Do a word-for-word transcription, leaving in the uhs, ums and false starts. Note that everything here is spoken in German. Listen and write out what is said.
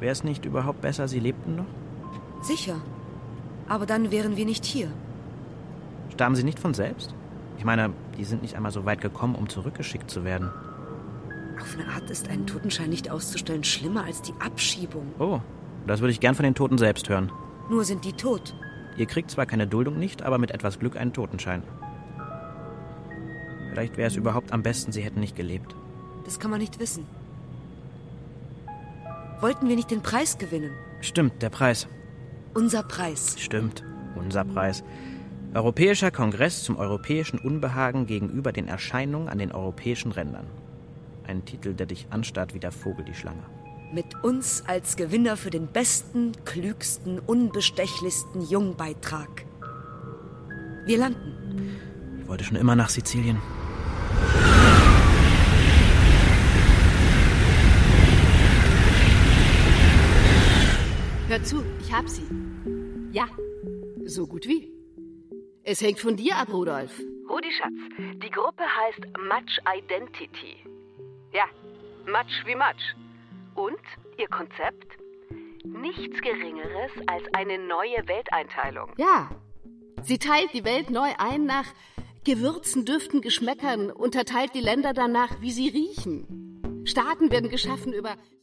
Wäre es nicht überhaupt besser, Sie lebten noch? Sicher. Aber dann wären wir nicht hier. Starben Sie nicht von selbst? Ich meine, die sind nicht einmal so weit gekommen, um zurückgeschickt zu werden. Auf eine Art ist ein Totenschein nicht auszustellen schlimmer als die Abschiebung. Oh, das würde ich gern von den Toten selbst hören. Nur sind die tot. Ihr kriegt zwar keine Duldung nicht, aber mit etwas Glück einen Totenschein. Vielleicht wäre es überhaupt am besten, Sie hätten nicht gelebt. Das kann man nicht wissen. Wollten wir nicht den Preis gewinnen? Stimmt, der Preis. Unser Preis. Stimmt, unser Preis. Europäischer Kongress zum europäischen Unbehagen gegenüber den Erscheinungen an den europäischen Rändern. Ein Titel, der dich anstarrt wie der Vogel die Schlange. Mit uns als Gewinner für den besten, klügsten, unbestechlichsten Jungbeitrag. Wir landen. Ich wollte schon immer nach Sizilien. Hör zu, ich hab sie. Ja, so gut wie. Es hängt von dir ab, Rudolf. Rudi Schatz, die Gruppe heißt Match Identity. Ja, Match wie Match. Und ihr Konzept? Nichts Geringeres als eine neue Welteinteilung. Ja, sie teilt die Welt neu ein nach Gewürzen, Düften, Geschmäckern, unterteilt die Länder danach, wie sie riechen. Staaten werden geschaffen über